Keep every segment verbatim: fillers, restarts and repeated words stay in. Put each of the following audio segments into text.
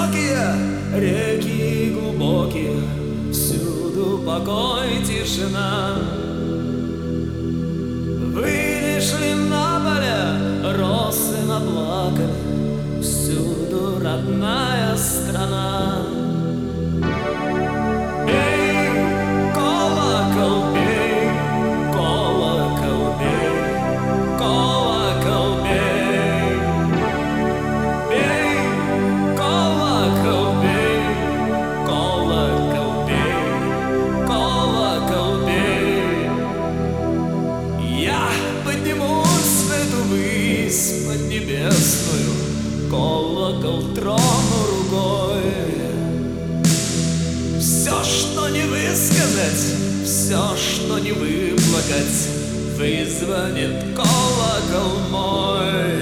высокие, реки глубокие, всюду покой, тишина. Вышли на поле, росы наплакали, всюду родная страна. Бей, колокол, бей, колокол, бей, колокол, бей. Бей, колокол, бей, колокол, бей, колокол, бей. Я поднимусь в эту высь поднебесную, колокол трону рукой. Все, что не высказать, все, что не выплакать, вызвонит колокол мой.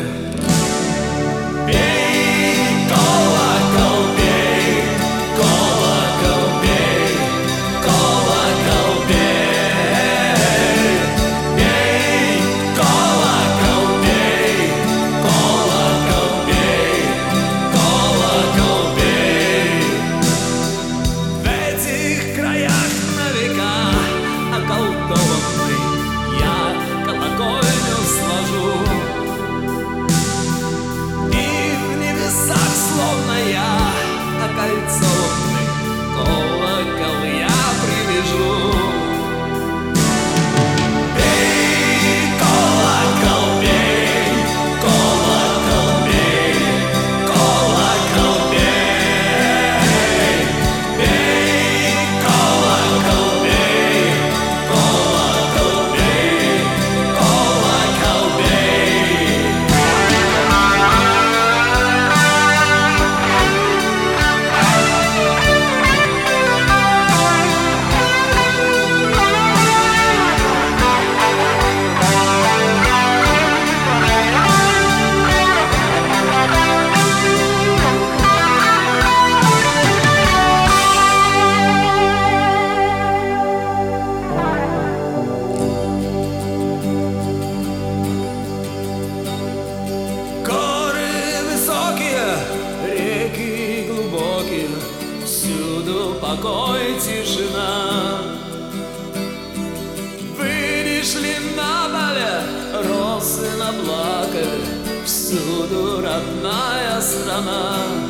Бей, колокол, бей, колокол, бей, колокол, бей. Бей, колокол, бей, колокол, бей, колокол, бей. В этих краях на века околдованный я колокольню сложу. И в небесах, словно я окольцованный, колокол я привяжу. Бей, колокол, бей, колокол, бей, колокол, бей. Бей, колокол, бей, колокол, бей, колокол, бей. Горы высокие, реки глубокие, всюду покой, тишина. Вышли на поле, росы наплакали, всюду родная страна.